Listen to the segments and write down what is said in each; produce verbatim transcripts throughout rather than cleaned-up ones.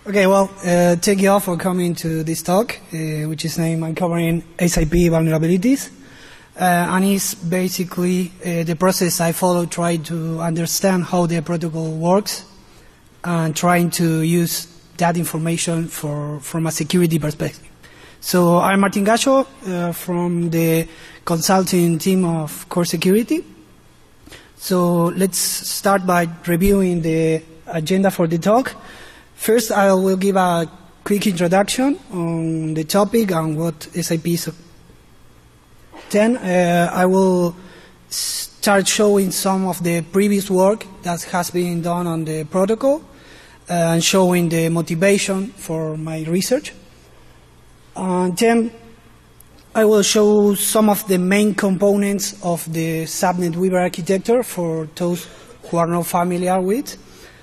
Okay, well, uh, thank you all for coming to this talk, uh, which is named Uncovering S I P Vulnerabilities. Uh, and it's basically uh, the process I follow trying to understand how the protocol works and trying to use that information for, from a security perspective. So I'm Martin Gallo uh, from the consulting team of Core Security. So let's start by reviewing the agenda for the talk. First, I will give a quick introduction on the topic and what S I P is. Then uh, I will start showing some of the previous work that has been done on the protocol uh, and showing the motivation for my research. And then I will show some of the main components of the subnet Weaver architecture for those who are not familiar with.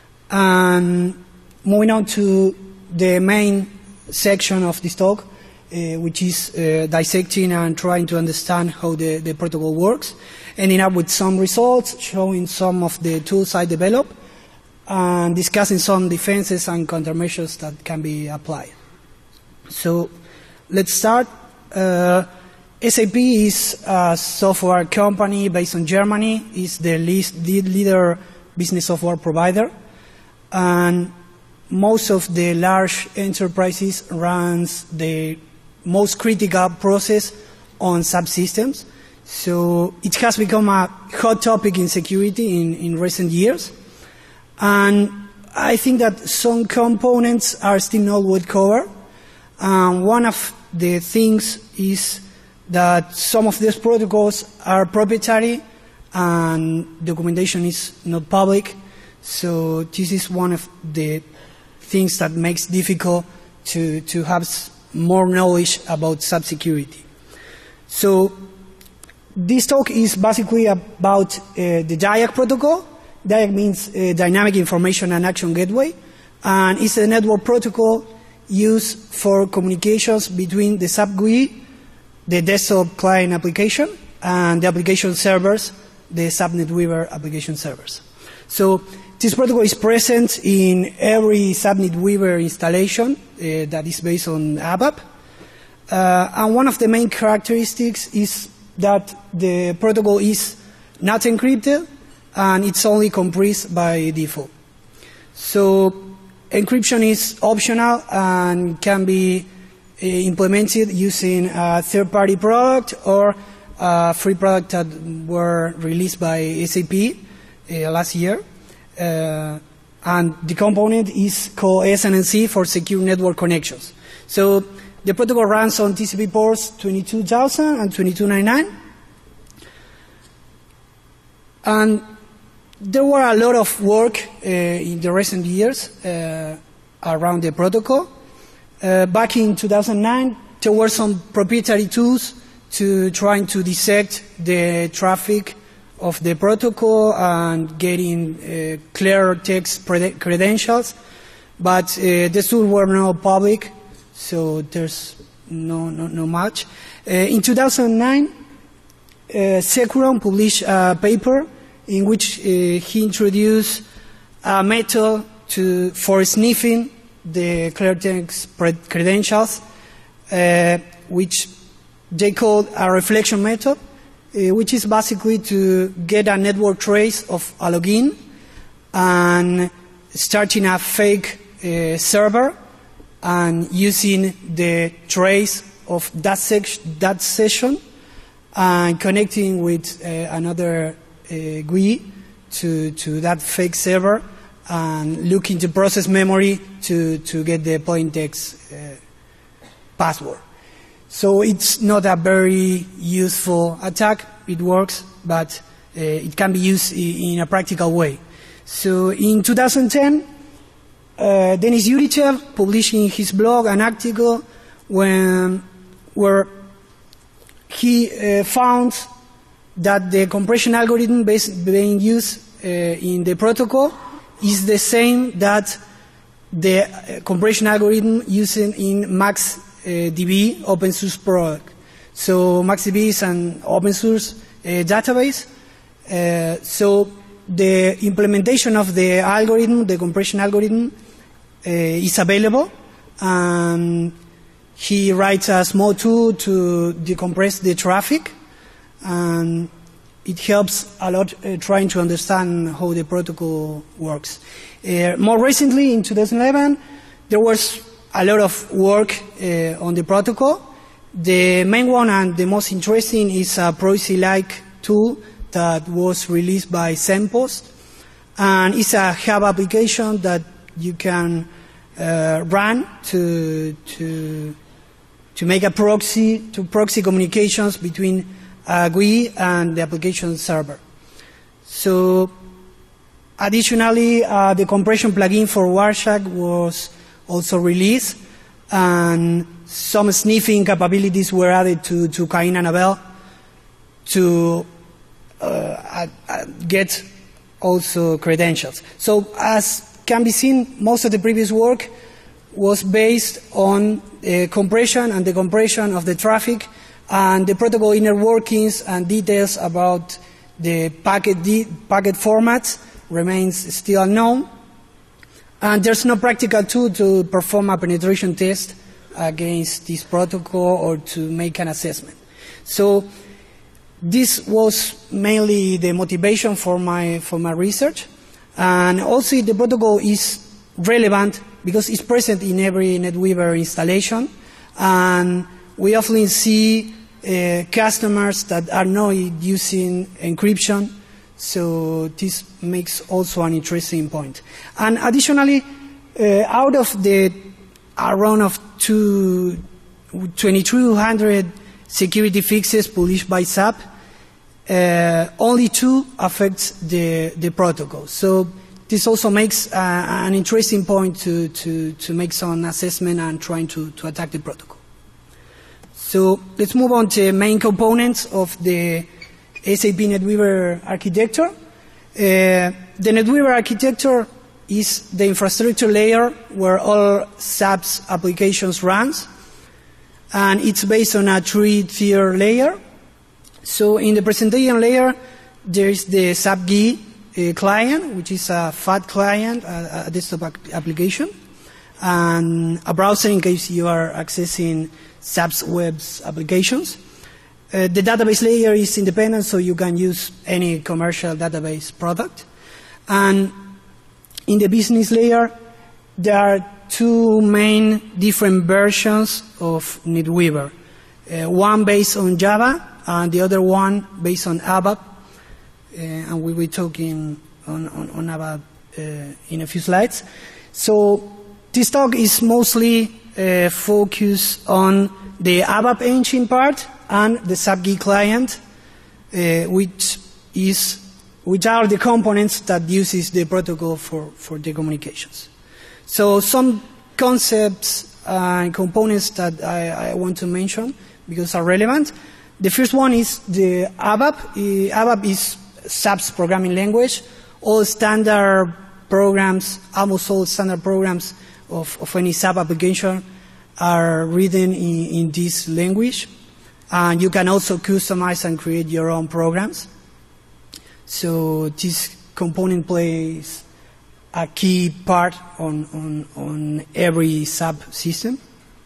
And moving on to the main section of this talk, uh, which is uh, dissecting and trying to understand how the, the protocol works, ending up with some results, showing some of the tools I developed, and discussing some defenses and countermeasures that can be applied. So let's start. Uh, S A P is a software company based in Germany. It's the lead leader business software provider. And most of the large enterprises runs the most critical process on subsystems. So it has become a hot topic in security in, in recent years. And I think that some components are still not well covered. And one of the things is that some of these protocols are proprietary and documentation is not public. So this is one of the things that makes it difficult to, to have more knowledge about subsecurity. So this talk is basically about uh, the DIAC protocol. DIAC means uh, Dynamic Information and Action Gateway, and it's a network protocol used for communications between the sub G U I, the desktop client application, and the application servers, the subnet Weaver application servers. So this protocol is present in every subnet Weaver installation uh, that is based on ABAP. Uh, and one of the main characteristics is that the protocol is not encrypted and it's only compressed by default. So encryption is optional and can be uh, implemented using a third-party product or a free product that were released by S A P uh, last year. Uh, and the component is called S N N C for Secure Network Connections. So the protocol runs on T C P ports twenty-two thousand and twenty-two ninety-nine. And there were a lot of work uh, in the recent years uh, around the protocol. Uh, back in two thousand nine, there were some proprietary tools to trying to dissect the traffic of the protocol and getting uh, clear text credentials, but uh, the tools were not public, so there's no, no, no much. Uh, in two thousand nine, uh, Securon published a paper in which uh, he introduced a method to, for sniffing the clear text credentials, uh, which they called a reflection method, Uh, which is basically to get a network trace of a login and starting a fake uh, server and using the trace of that, that session and connecting with uh, another uh, G U I to, to that fake server and looking to process memory to, to get the plain text uh, password. So it's not a very useful attack. It works, but uh, it can be used in a practical way. So in two thousand ten, uh, Denis Yurichev published in his blog an article when, where he uh, found that the compression algorithm based, being used uh, in the protocol is the same that the uh, compression algorithm used in Max Uh, D B open source product. So MaxDB is an open source uh, database. Uh, so the implementation of the algorithm, the compression algorithm, is available, and he writes a small tool to decompress the traffic, and it helps a lot uh, trying to understand how the protocol works. Uh, more recently, in two thousand eleven, there was a lot of work uh, on the protocol. The main one and the most interesting is a proxy-like tool that was released by Zenpost, and it's a hub application that you can uh, run to to to make a proxy to proxy communications between a G U I and the application server. So, additionally, uh, the compression plugin for Warshak was also released, and some sniffing capabilities were added to to Cain and Abel to uh, uh, get also credentials. So, as can be seen, most of the previous work was based on uh, compression and decompression of the traffic, and the protocol inner workings and details about the packet, de packet formats remains still unknown. And there's no practical tool to perform a penetration test against this protocol or to make an assessment. So this was mainly the motivation for my, for my research. And also the protocol is relevant because it's present in every NetWeaver installation, and we often see uh, customers that are not using encryption, so this makes also an interesting point. And additionally, uh, out of the around of twenty-two hundred security fixes published by S A P, uh, only two affect the, the protocol. So this also makes uh, an interesting point to, to, to make some assessment and trying to, to attack the protocol. So let's move on to main components of the S A P NetWeaver architecture. Uh, the NetWeaver architecture is the infrastructure layer where all S A P's applications runs, and it's based on a three-tier layer. So in the presentation layer, there is the S A P G U I uh, client, which is a F A T client, a, a desktop application, and a browser in case you are accessing S A P's web applications. Uh, the database layer is independent, so you can use any commercial database product. And in the business layer, there are two main different versions of NetWeaver. Uh, one based on Java, and the other one based on ABAP. Uh, and we will be talking on, on, on ABAP uh, in a few slides. So this talk is mostly uh, focused on the ABAP engine part and the S A P G U I client, uh, which is which are the components that uses the protocol for, for the communications. So some concepts and components that I, I want to mention because are relevant. The first one is the ABAP. Uh, ABAP is S A P's programming language. All standard programs, almost all standard programs of, of any S A P application are written in, in this language. And you can also customize and create your own programs. So this component plays a key part on, on, on every S A P system.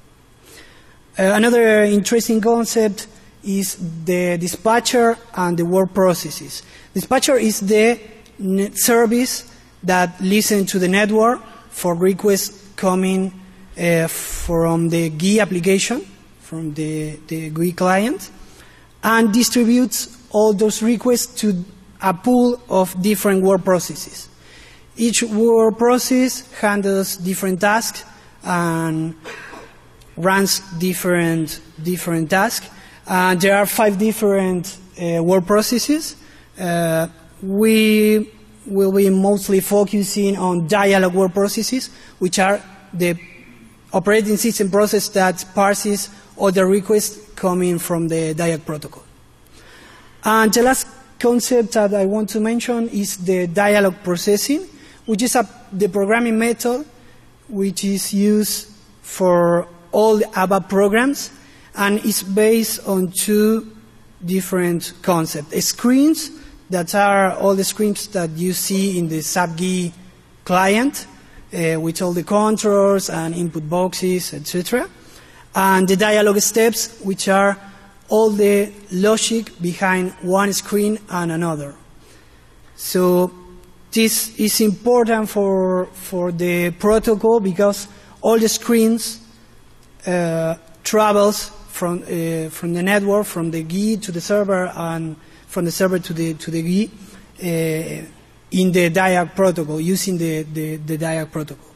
Uh, another interesting concept is the dispatcher and the work processes. Dispatcher is the net service that listens to the network for requests coming uh, from the G U I application, from the, the G U I client, and distributes all those requests to a pool of different work processes. Each work process handles different tasks and runs different, different tasks. Uh, there are five different uh, work processes. Uh, we will be mostly focusing on dialog work processes, which are the operating system process that parses all the requests coming from the dialog protocol. And the last concept that I want to mention is the dialog processing, which is a, the programming method which is used for all the ABAP programs, and it's based on two different concepts. Screens, that are all the screens that you see in the S A P G U I client, uh, with all the controls and input boxes, et cetera. And the dialog steps, which are all the logic behind one screen and another. So this is important for, for the protocol because all the screens uh, travels from, uh, from the network, from the G U I to the server, and from the server to the, to the G U I uh, in the diag protocol, using the, the, the diag protocol.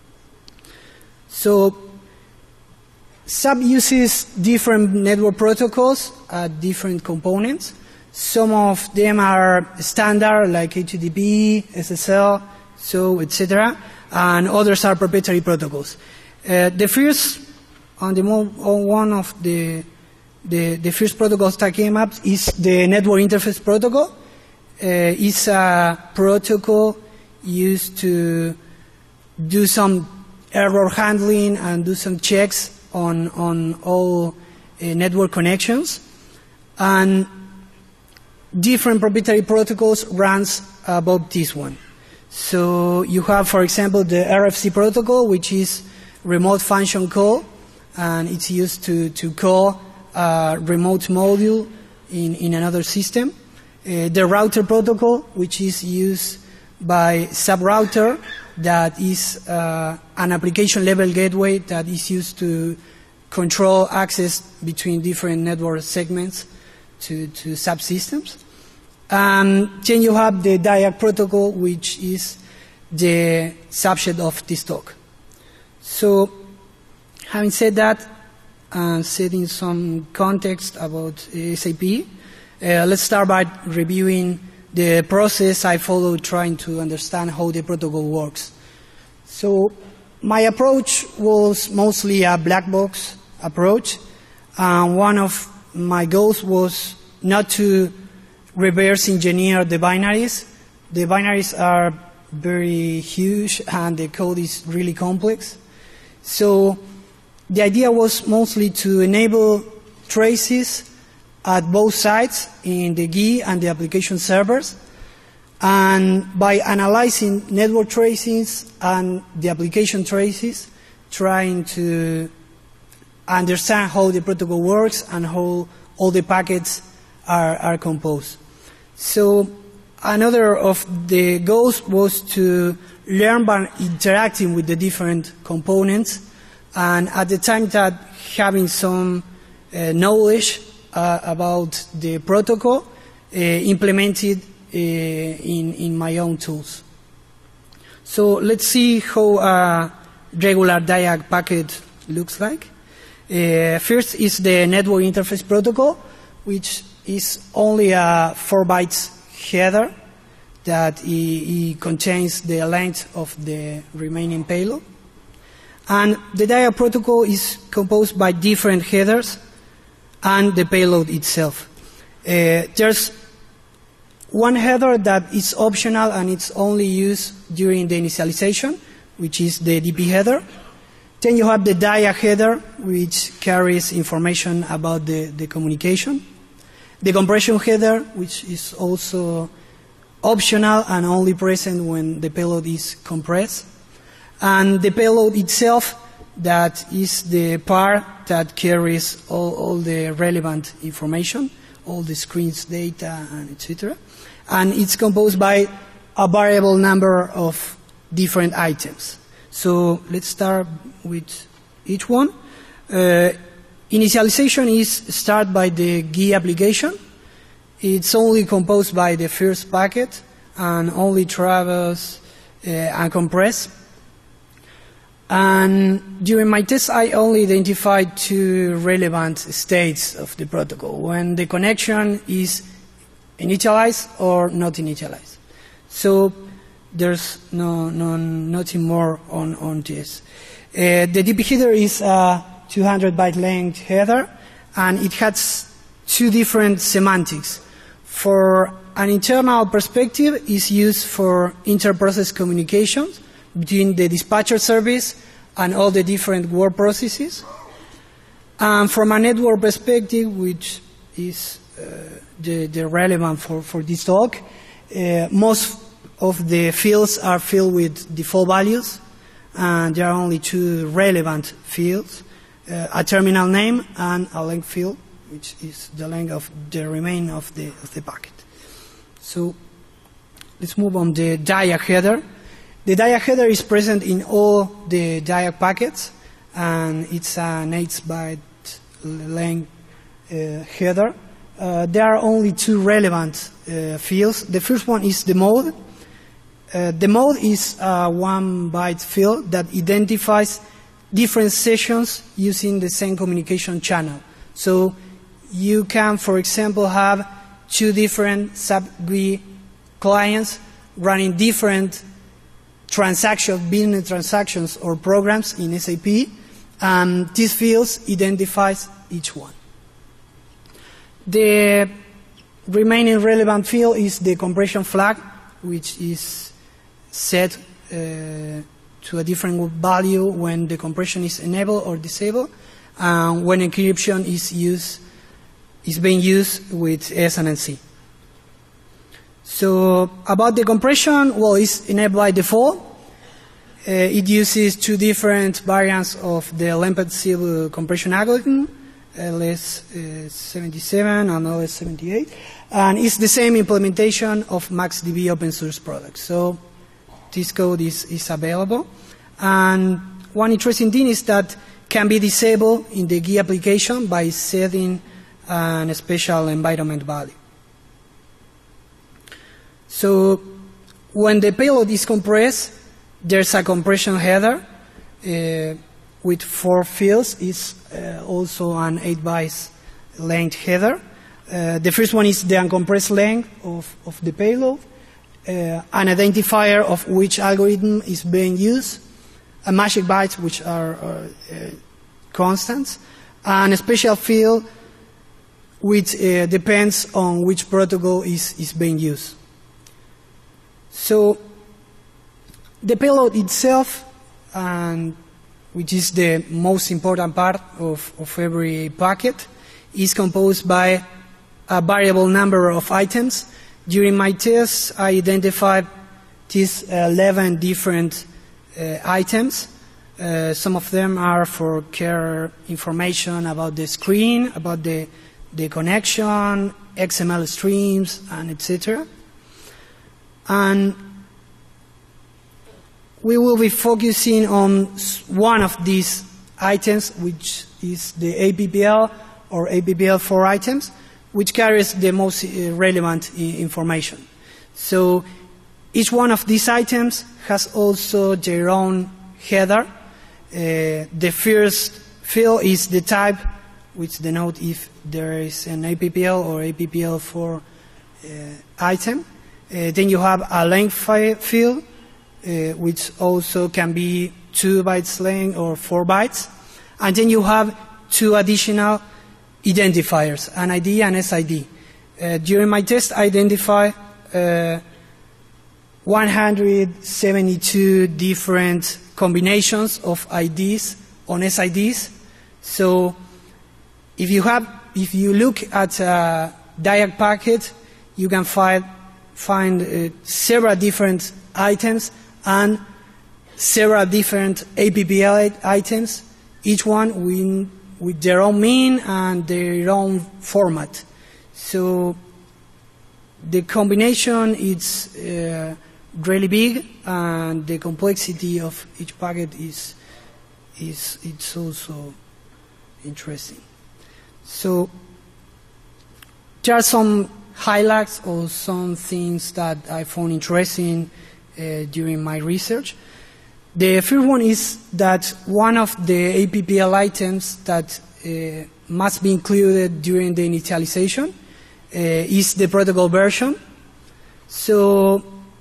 So S A P uses different network protocols at different components. Some of them are standard, like H T T P, S S L, so et cetera, and others are proprietary protocols. Uh, the first, and the more, one of the, the the first protocols that came up is the Network Interface Protocol. Uh, it's a protocol used to do some error handling and do some checks on, on all uh, network connections. And different proprietary protocols runs above this one. So you have, for example, the R F C protocol, which is remote function call, and it's used to, to call a remote module in, in another system. Uh, the router protocol, which is used by S A P router, that is uh, an application level gateway that is used to control access between different network segments to, to S A P systems. And then you have the diag protocol, which is the subject of this talk. So, having said that, and setting some context about S A P, uh, let's start by reviewing the process I follow trying to understand how the protocol works. So, my approach was mostly a black box approach, and one of my goals was not to reverse engineer the binaries. The binaries are very huge and the code is really complex. So the idea was mostly to enable traces at both sides in the G U I and the application servers. And by analyzing network traces and the application traces, trying to understand how the protocol works and how all the packets are, are composed. So another of the goals was to learn by interacting with the different components, and at the time that having some uh, knowledge uh, about the protocol, uh, implemented uh, in, in my own tools. So let's see how a regular diag packet looks like. Uh, first is the Network Interface Protocol, which is only a four bytes header that it, it contains the length of the remaining payload. And the diag protocol is composed by different headers and the payload itself. Uh, there's one header that is optional and it's only used during the initialization, which is the D P header. Then you have the diag header, which carries information about the, the communication. The compression header, which is also optional and only present when the payload is compressed. And the payload itself, that is the part that carries all, all the relevant information, all the screens data, and et cetera. And it's composed by a variable number of different items. So let's start with each one. Uh, initialization is started by the G U I application. It's only composed by the first packet and only travels uh, and compress. And during my test, I only identified two relevant states of the protocol, when the connection is initialized or not initialized. So there's no, no nothing more on, on this. Uh, the D P header is a two hundred byte length header, and it has two different semantics. For an internal perspective, it's used for inter-process communications between the dispatcher service and all the different word processes. And from a network perspective, which is uh, the, the relevant for, for this talk, uh, most of the fields are filled with default values. and there are only two relevant fields, uh, a terminal name and a length field, which is the length of the remain of the, of the packet. So let's move on the D I A C header. The D I A C header is present in all the D I A C packets, and it's an eight byte length uh, header. Uh, there are only two relevant uh, fields. The first one is the mode. Uh, the mode is a one byte field that identifies different sessions using the same communication channel. So you can, for example, have two different sub-G U I clients running different transactions, business transactions or programs in S A P, and these fields identifies each one. The remaining relevant field is the compression flag, which is set uh, to a different value when the compression is enabled or disabled, and when encryption is used, is being used with S N M C. So about the compression, well, it's enabled by default. Uh, it uses two different variants of the Lempel-Zil compression algorithm, L S seventy-seven and L S seventy-eight, and it's the same implementation of MaxDB open source products. So this code is, is available. And one interesting thing is that can be disabled in the G U I application by setting a special environment value. So when the payload is compressed, there's a compression header uh, with four fields. It's uh, also an eight bytes length header. Uh, the first one is the uncompressed length of, of the payload, uh, an identifier of which algorithm is being used, a magic bytes, which are uh, uh, constants, and a special field which uh, depends on which protocol is, is being used. So the payload itself, and which is the most important part of, of every packet, is composed by a variable number of items. During my test, I identified these eleven different uh, items. Uh, some of them are for care information about the screen, about the, the connection, X M L streams, and et cetera. And we will be focusing on one of these items, which is the A P P L or A P P L four items, which carries the most relevant information. So each one of these items has also their own header. Uh, the first field is the type, which denotes if there is an A P P L or A P P L four uh, item. Uh, then you have a length field, Uh, which also can be two bytes length or four bytes. And then you have two additional identifiers, an I D and S I D. Uh, during my test, I identified uh, one hundred seventy-two different combinations of I Ds on S I Ds. So if you have, if you look at a D I A C packet, you can find, find uh, several different items and several different A P P L items, each one with, with their own mean and their own format. So the combination is uh, really big, and the complexity of each packet is, is it's also interesting. So there are some highlights or some things that I found interesting Uh, during my research. The first one is that one of the A P P L items that uh, must be included during the initialization uh, is the protocol version. So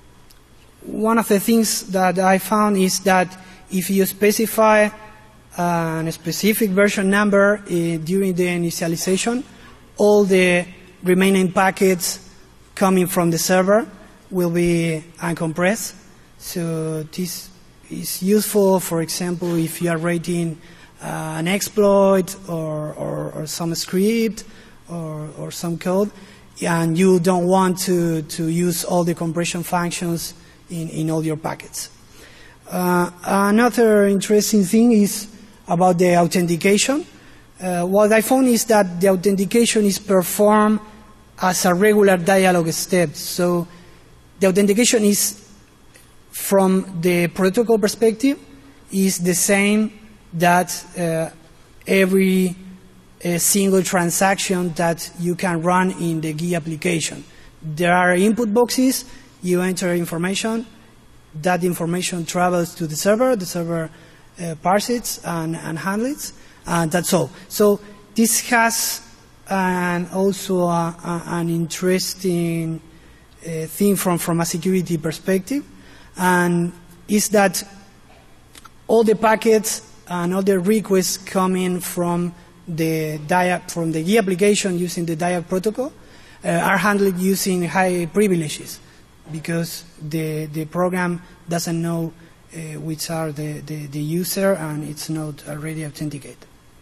one of the things that I found is that if you specify uh, a specific version number uh, during the initialization, all the remaining packets coming from the server will be uncompressed. So this is useful, for example, if you are writing uh, an exploit or, or, or some script or, or some code, and you don't want to, to use all the compression functions in, in all your packets. Uh, another interesting thing is about the authentication. Uh, what I found is that the authentication is performed as a regular dialog step. So the authentication is, from the protocol perspective, is the same that uh, every uh, single transaction that you can run in the G U I application. There are input boxes, you enter information, that information travels to the server, the server uh, parses it and, and handles it, and that's all. So this has an, also a, a, an interesting uh, thing from, from a security perspective, and is that all the packets and all the requests coming from the diag from the G U I application using the diag protocol uh, are handled using high privileges, because the the program doesn't know uh, which are the, the, the user, and it's not already authenticated.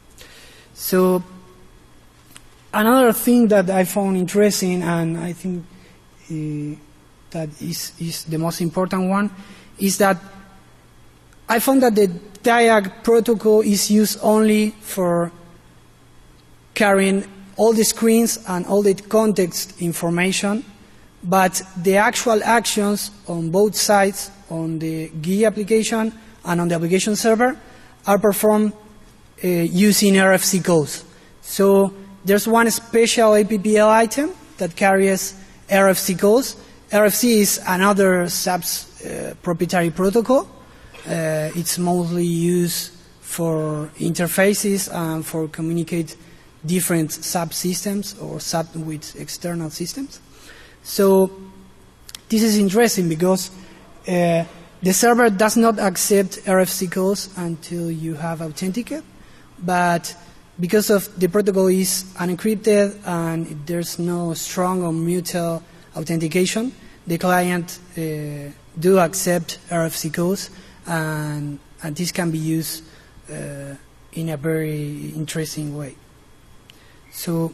So another thing that I found interesting, and I think uh, that is, is the most important one, is that I found that the diag protocol is used only for carrying all the screens and all the context information, but the actual actions on both sides, on the G U I application and on the application server, are performed uh, using R F C codes. So there's one special A P P L item that carries R F C codes. R F C is another S A P's uh, proprietary protocol. Uh, it's mostly used for interfaces and for communicate different S A P systems or S A P with external systems. So this is interesting because uh, the server does not accept R F C codes until you have authenticated, but because of the protocol is unencrypted and there's no strong or mutual authentication, the client uh, do accept R F C codes, and, and this can be used uh, in a very interesting way. So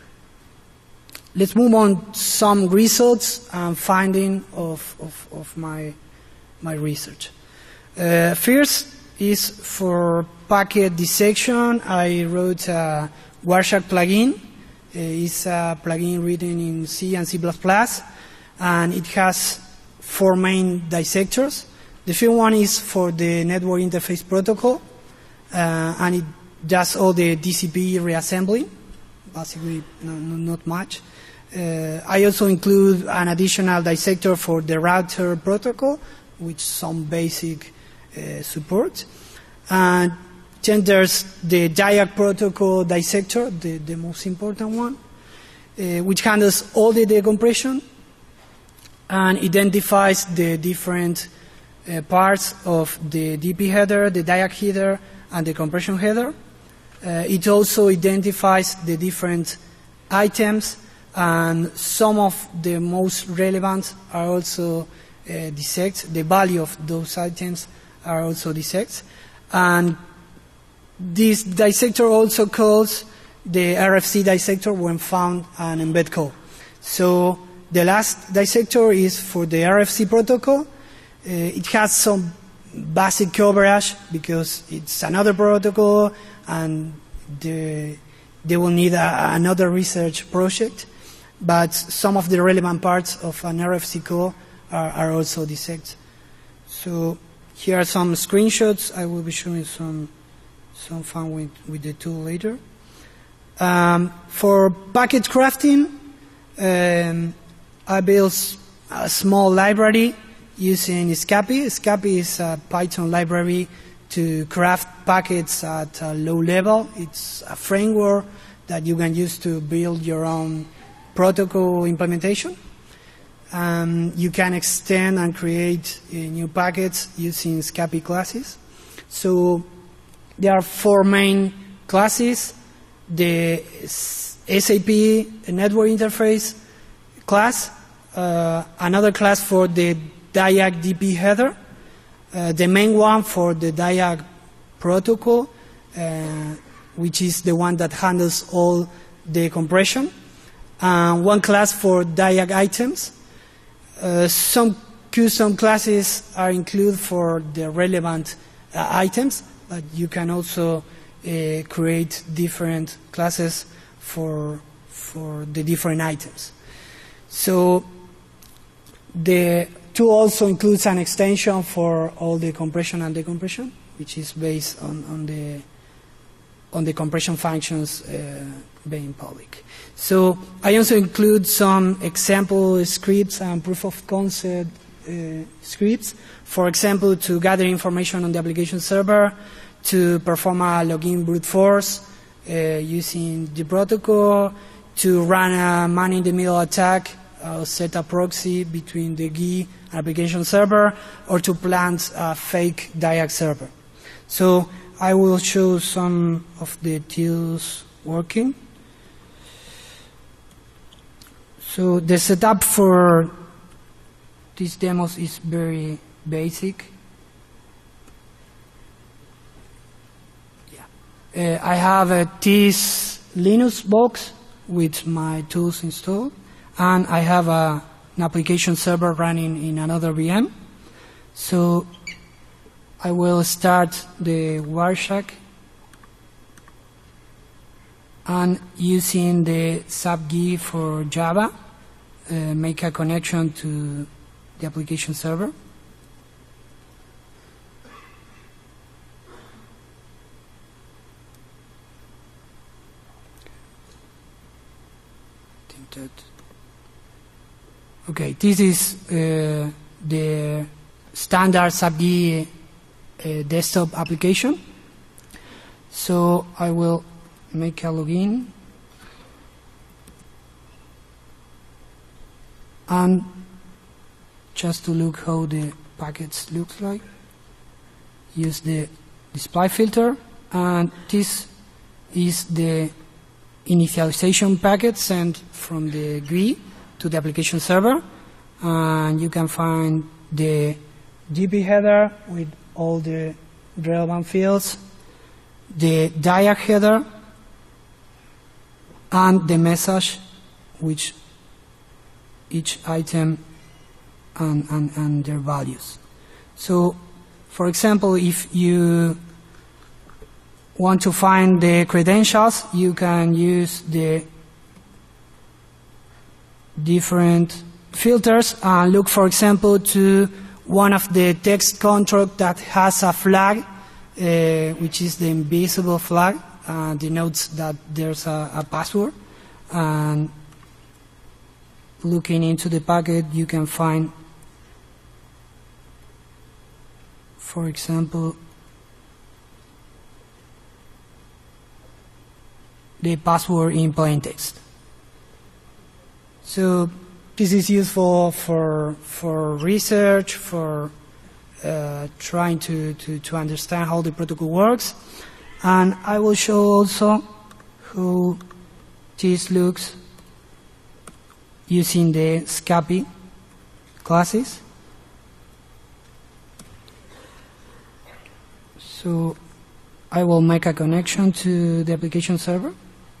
let's move on to some results and finding of, of, of my, my research. Uh, first is for packet dissection. I wrote a Wireshark plugin. Uh, it's a plugin written in C and C plus plus, and it has four main dissectors. The first one is for the network interface protocol, uh, and it does all the D C P reassembly, basically no, no, not much. Uh, I also include an additional dissector for the router protocol, with some basic uh, support. And then there's the diag protocol dissector, the, the most important one, uh, which handles all the decompression and identifies the different uh, parts of the D P header, the diag header, and the compression header. Uh, it also identifies the different items, and some of the most relevant are also uh, dissected. The value of those items are also dissected. And this dissector also calls the R F C dissector when found an embed call. So the last dissector is for the R F C protocol. Uh, it has some basic coverage because it's another protocol, and the, they will need a, another research project. But some of the relevant parts of an R F C call are, are also dissected. So here are some screenshots. I will be showing some some fun with, with the tool later. Um, for packet crafting, um, I built a small library using Scapy. Scapy is a Python library to craft packets at a low level. It's a framework that you can use to build your own protocol implementation. Um, you can extend and create uh, new packets using Scapy classes. So there are four main classes: the S A P network interface class, uh, another class for the diag D P header, uh, the main one for the diag protocol, uh, which is the one that handles all the compression, and one class for diag items. Uh, some custom classes are included for the relevant uh, items, but you can also uh, create different classes for, for the different items. So the tool also includes an extension for all the compression and decompression, which is based on, on the on the compression functions uh, being public. So I also include some example scripts and proof of concept uh, scripts, for example, to gather information on the application server, to perform a login brute force uh, using the protocol, to run a man-in-the-middle attack, uh, set a proxy between the G I application server, or to plant a fake D I A C server. So I will show some of the tools working. So the setup for these demos is very basic. Yeah. Uh, I have a this Linux box with my tools installed, and I have a, an application server running in another V M. So I will start the Wireshark and using the S A P G I for Java, uh, make a connection to the application server. Okay, this is uh, the standard S A P G I uh, desktop application. So I will make a login and just to look how the packets look like, use the display filter, and this is the initialization packet sent from the G U I to the application server, and you can find the D B header with all the relevant fields, the D I A C header, and the message which each item and, and, and their values. So, for example, if you want to find the credentials, you can use the different filters and look, for example, to one of the text contract that has a flag, uh, which is the invisible flag, uh, denotes that there's a, a password. And looking into the packet, you can find, for example, the password in plain text. So this is useful for for research, for uh, trying to, to, to understand how the protocol works. And I will show also how this looks using the SCAPI classes. So I will make a connection to the application server.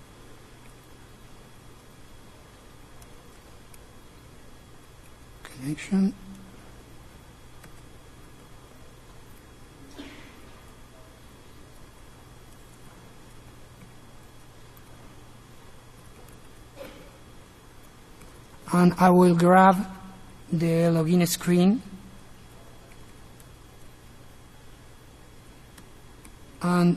Connection. And I will grab the login screen and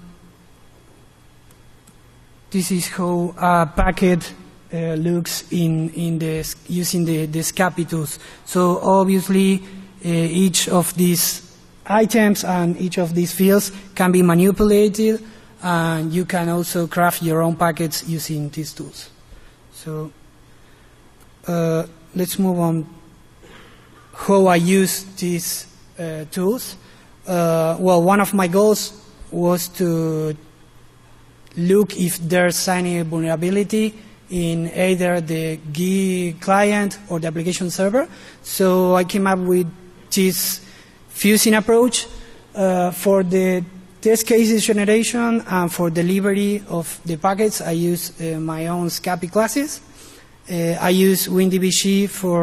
this is how a packet uh, looks in, in the, using the, the SCAPI tools. So obviously uh, each of these items and each of these fields can be manipulated, and you can also craft your own packets using these tools. So uh, let's move on how I use these uh, tools. Uh, well, one of my goals was to look if there's any vulnerability in either the G I client or the application server. So I came up with this fusing approach uh, for the test cases generation and for delivery of the packets. I use uh, my own SCAPI classes. Uh, I use WinDBG for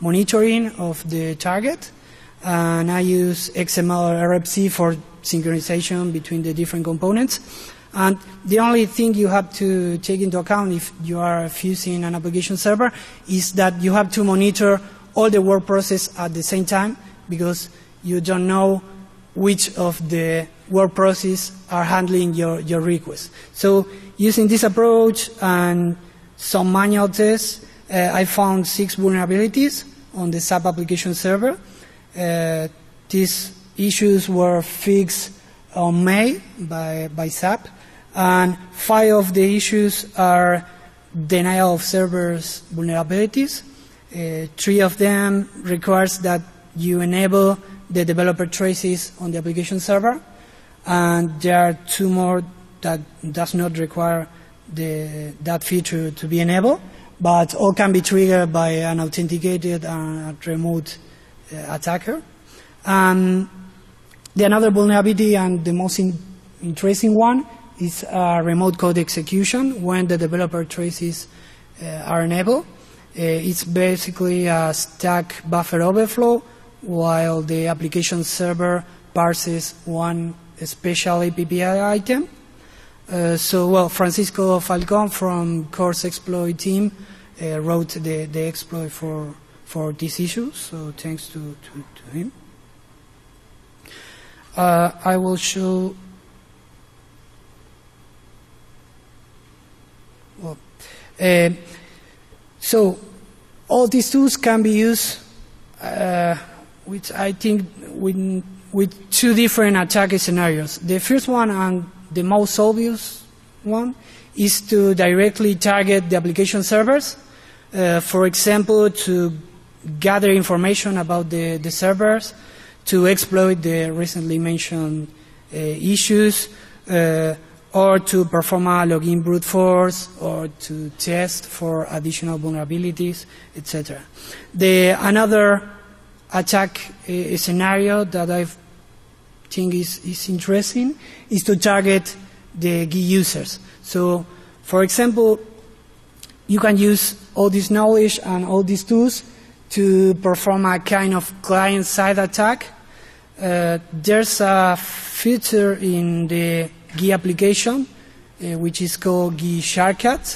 monitoring of the target, and I use X M L or R F C for synchronization between the different components. And the only thing you have to take into account if you are fusing an application server is that you have to monitor all the work process at the same time, because you don't know which of the work process are handling your, your request. So using this approach and some manual tests, uh, I found six vulnerabilities on the SAP application server. Uh, these issues were fixed on May by, by SAP, and five of the issues are denial of servers vulnerabilities. Uh, three of them requires that you enable the developer traces on the application server, and there are two more that does not require the, that feature to be enabled, but all can be triggered by an authenticated and remote uh, attacker. Um, the another vulnerability, and the most in, interesting one, is uh, remote code execution when the developer traces uh, are enabled. Uh, it's basically a stack buffer overflow while the application server parses one special A P I item. Uh, so, well, Francisco Falcon from Course Exploit team uh, wrote the, the exploit for, for this issue, so thanks to, to, to him. Uh, I will show, well, uh, so all these tools can be used uh, which I think with, with two different attack scenarios. The first one, and the most obvious one, is to directly target the application servers. Uh, for example, to gather information about the, the servers, to exploit the recently mentioned uh, issues, uh, or to perform a login brute force, or to test for additional vulnerabilities, et cetera. The another attack uh, scenario that I think is, is interesting is to target the G users. So, for example, you can use all this knowledge and all these tools to perform a kind of client-side attack. Uh, there's a feature in the G application, uh, which is called G shortcuts,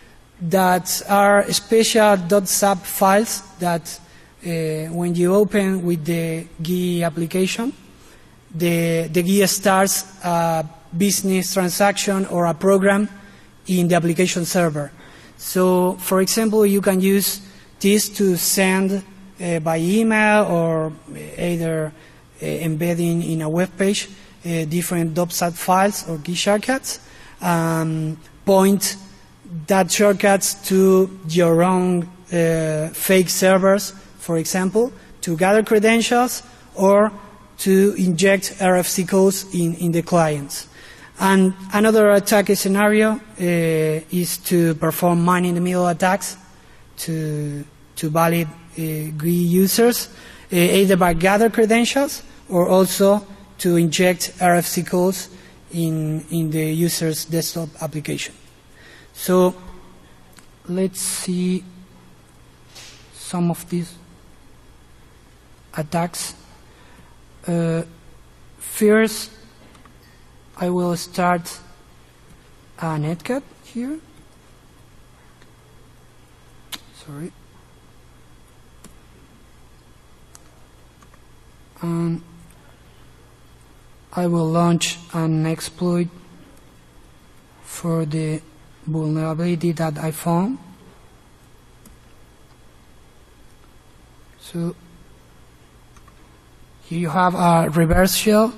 that are special .sap files that uh, when you open with the G application, the, the G starts a business transaction or a program in the application server. So, for example, you can use this to send uh, by email or either uh, embedding in a web page uh, different .sap files or G shortcuts, um, point that shortcuts to your own uh, fake servers, for example, to gather credentials or to inject R F C codes in, in the clients. And another attack scenario uh, is to perform man-in-the-middle attacks to, to valid uh, G U I users, uh, either by gather credentials or also to inject R F C codes in, in the user's desktop application. So let's see some of these attacks. Uh, first, I will start a netcat here. Sorry. And I will launch an exploit for the vulnerability that I found. So here you have a reverse shell.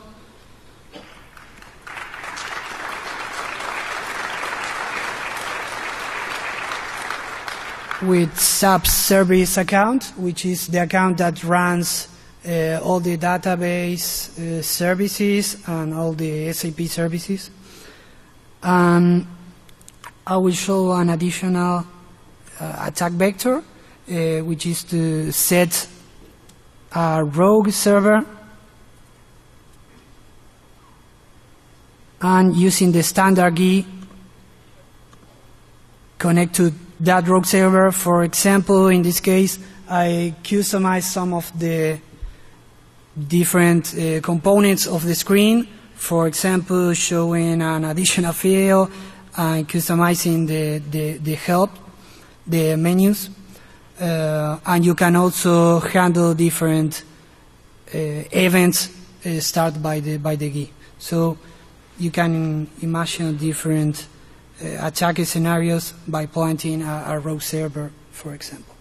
With SAP service account, which is the account that runs uh, all the database uh, services and all the S A P services. And I will show an additional uh, attack vector, uh, which is to set a rogue server and using the standard G connect to that rogue server. For example, in this case, I customize some of the different uh, components of the screen. For example, showing an additional field and customizing the, the, the help, the menus. Uh, and you can also handle different uh, events uh, started by the, by the G U I. So you can imagine different uh, attack scenarios by planting a, a rogue server, for example.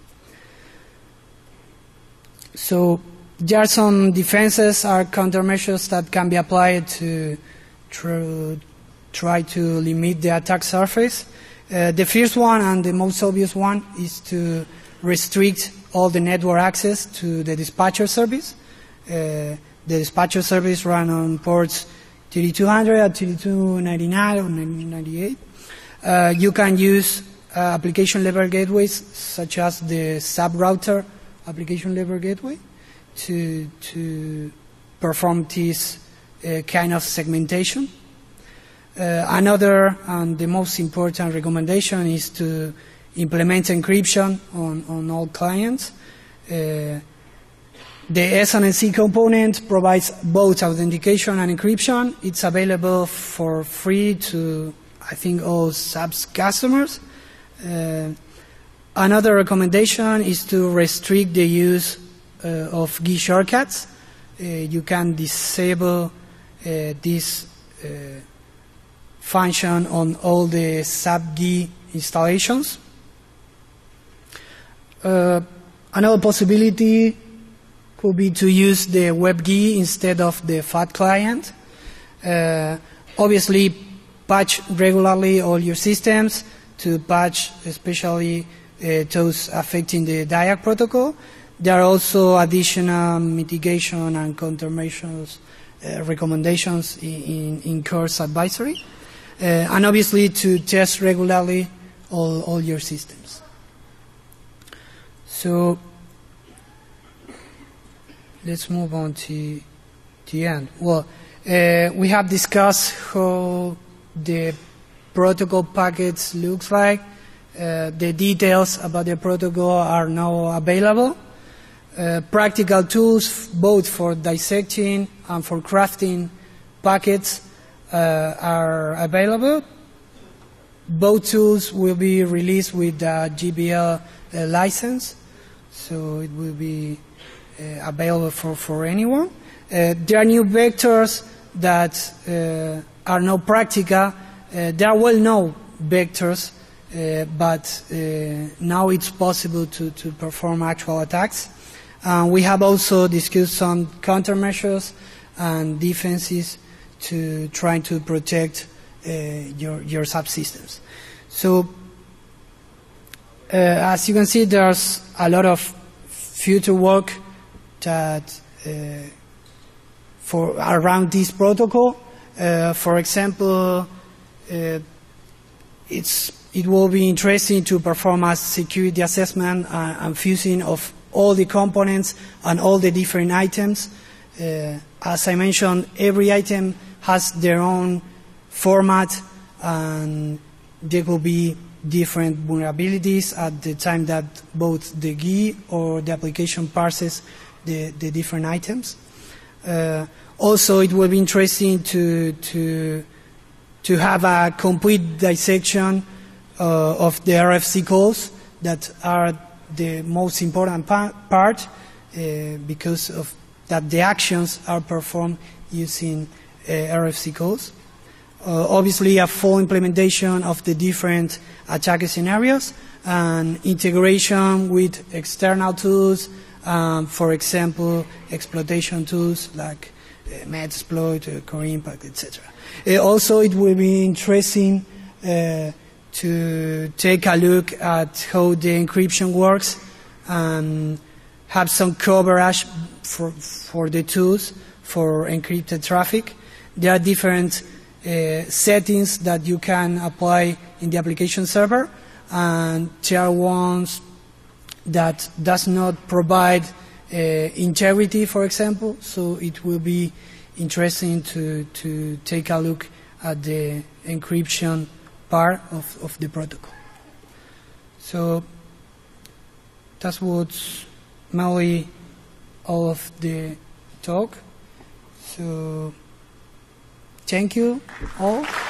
So there are some defenses or countermeasures that can be applied to tr try to limit the attack surface. Uh, the first one and the most obvious one is to restrict all the network access to the dispatcher service. Uh, the dispatcher service runs on ports thirty-two hundred and thirty-two ninety-nine or ninety-eight. Uh, you can use uh, application level gateways such as the sub-router application level gateway to, to perform this uh, kind of segmentation. Uh, another and the most important recommendation is to implement encryption on, on all clients. Uh, the S N M C component provides both authentication and encryption. It's available for free to, I think, all subs customers. Uh, another recommendation is to restrict the use uh, of G U I shortcuts. Uh, you can disable uh, this uh, function on all the sub-G U I installations. Uh, another possibility could be to use the WebGui instead of the F A T client. Uh, obviously, patch regularly all your systems to patch especially uh, those affecting the D I A C protocol. There are also additional mitigation and countermeasures uh, recommendations in, in, in course advisory. Uh, and obviously to test regularly all, all your systems. So let's move on to the end. Well, uh, we have discussed how the protocol packets looks like. Uh, the details about the protocol are now available. Uh, practical tools both for dissecting and for crafting packets uh, are available. Both tools will be released with the G B L uh, license, so it will be uh, available for, for anyone. Uh, there are new vectors that uh, are not practical. Uh, they are well-known vectors, uh, but uh, now it's possible to, to perform actual attacks. Uh, we have also discussed some countermeasures and defenses to try to protect uh, your, your subsystems. So, uh, as you can see, there's a lot of future work that uh, for around this protocol. Uh, for example, uh, it's, it will be interesting to perform a security assessment uh, and fusing of all the components and all the different items. Uh, as I mentioned, every item has their own format, and there will be different vulnerabilities at the time that both the G U I or the application parses the, the different items. Uh, also, it will be interesting to, to, to have a complete dissection uh, of the R F C calls that are the most important pa part uh, because of that the actions are performed using uh, R F C calls. Uh, obviously, a full implementation of the different attack scenarios and integration with external tools, um, for example, exploitation tools like uh, Metasploit, uh, Core Impact, et cetera. Uh, also, it will be interesting uh, to take a look at how the encryption works and have some coverage for, for the tools for encrypted traffic. There are different uh, settings that you can apply in the application server, and there are ones that does not provide uh, integrity, for example, so it will be interesting to, to take a look at the encryption part of, of the protocol. So that's what mainly all of the talk. So thank you all.